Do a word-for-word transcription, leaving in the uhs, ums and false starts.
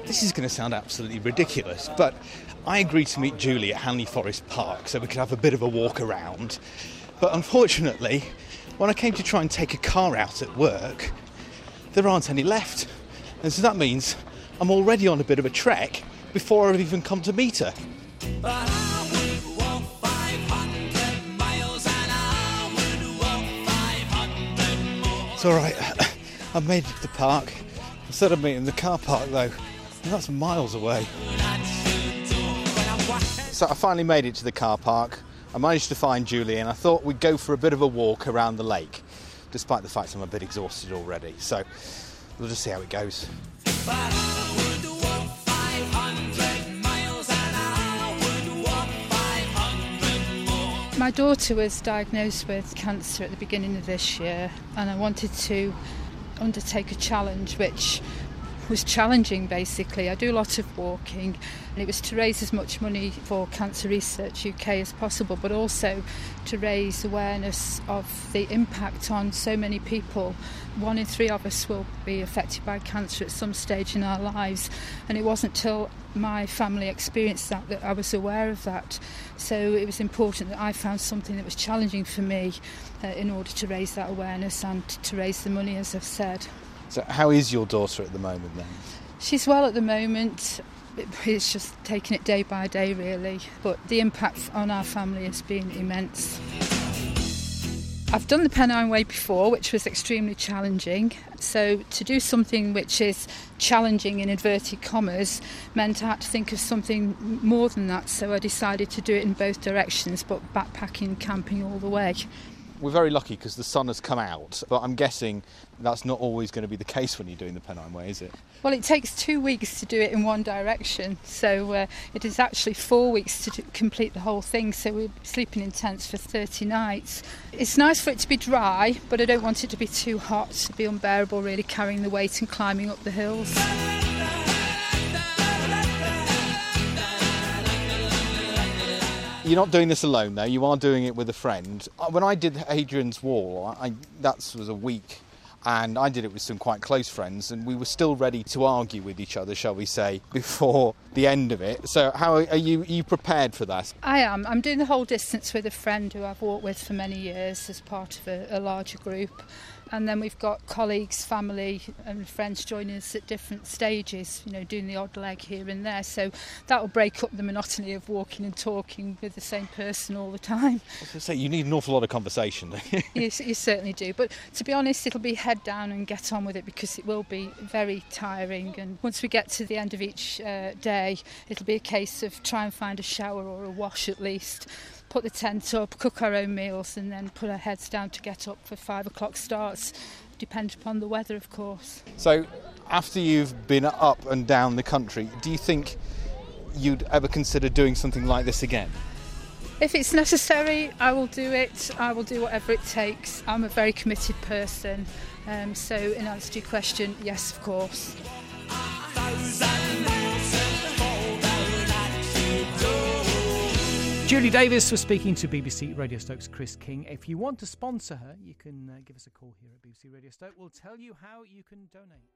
This is going to sound absolutely ridiculous, but I agreed to meet Julie at Hanley Forest Park so we could have a bit of a walk around. But unfortunately, when I came to try and take a car out at work, there aren't any left. And so that means I'm already on a bit of a trek before I've even come to meet her. It's all right. I've made it to the park. Instead of meeting in the car park, though, and that's miles away. So I finally made it to the car park. I managed to find Julie, and I thought we'd go for a bit of a walk around the lake, despite the fact I'm a bit exhausted already. So we'll just see how it goes. My daughter was diagnosed with cancer at the beginning of this year, and I wanted to undertake a challenge which was challenging. Basically, I do a lot of walking, and it was to raise as much money for Cancer Research U K as possible, but also to raise awareness of the impact on so many people. One in three of us will be affected by cancer at some stage in our lives, and it wasn't till my family experienced that that I was aware of that. So it was important that I found something that was challenging for me uh, in order to raise that awareness and to raise the money, as I've said. So how is your daughter at the moment then? She's well at the moment. It's just taking it day by day, really. But the impact on our family has been immense. I've done the Pennine Way before, which was extremely challenging. So to do something which is challenging in inverted commas meant I had to think of something more than that. So I decided to do it in both directions, but backpacking, camping all the way. We're very lucky because the sun has come out, but I'm guessing that's not always going to be the case when you're doing the Pennine Way, is it? Well, it takes two weeks to do it in one direction, so uh, it is actually four weeks to do, complete the whole thing, so we're sleeping in tents for thirty nights. It's nice for it to be dry, but I don't want it to be too hot, to be unbearable really carrying the weight and climbing up the hills. You're not doing this alone, though. You are doing it with a friend. When I did Hadrian's Wall, I, that was a week, and I did it with some quite close friends, and we were still ready to argue with each other, shall we say, before the end of it. So how are you, are you prepared for that? I am. I'm doing the whole distance with a friend who I've walked with for many years as part of a, a larger group. And then we've got colleagues, family and friends joining us at different stages, you know, doing the odd leg here and there. So that will break up the monotony of walking and talking with the same person all the time. I was going to say, you need an awful lot of conversation. you, you certainly do. But to be honest, it'll be head down and get on with it because it will be very tiring. And once we get to the end of each uh, day, it'll be a case of try and find a shower or a wash at least. Put the tent up, cook our own meals and then put our heads down to get up for five o'clock starts. Depends upon the weather, of course. So after you've been up and down the country, do you think you'd ever consider doing something like this again? If it's necessary, I will do it. I will do whatever it takes. I'm a very committed person. Um, so in answer to your question, yes, of course. Julie Davis was speaking to B B C Radio Stoke's Chris King. If you want to sponsor her, you can uh, give us a call here at B B C Radio Stoke. We'll tell you how you can donate.